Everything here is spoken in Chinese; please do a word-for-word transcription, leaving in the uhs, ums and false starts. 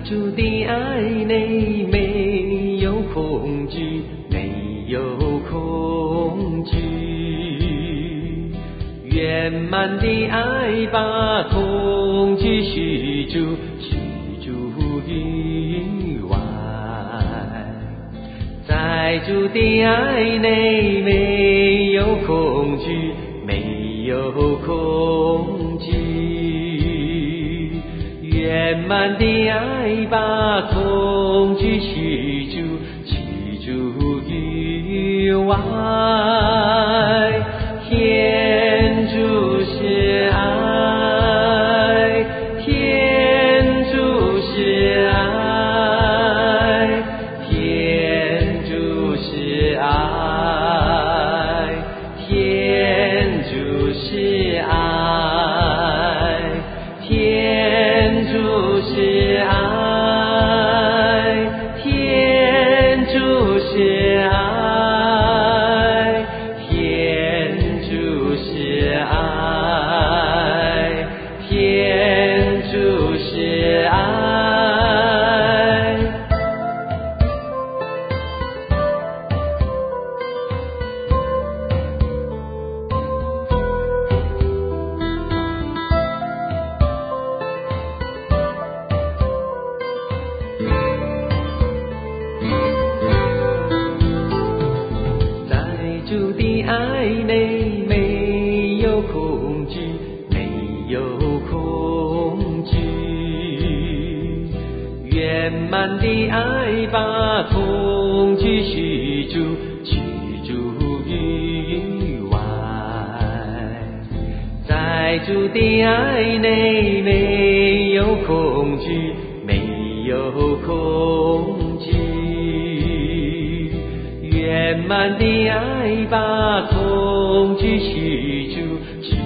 主的爱内没有恐惧，没有恐惧，圆满的爱把恐惧驱逐，驱逐于外。在主的爱内没有恐惧，没有恐惧，圆满的爱把恐惧驱逐，驱逐于外。天主是爱，天主是爱，天主是爱，天主是爱，天主是爱，天主是爱，天主是爱，天主是爱。主的爱内没有恐惧，没有恐惧，圆满的爱把恐惧驱逐，驱逐于外。在主的爱内没有恐惧，没有恐惧，圆满的爱把恐惧驱逐。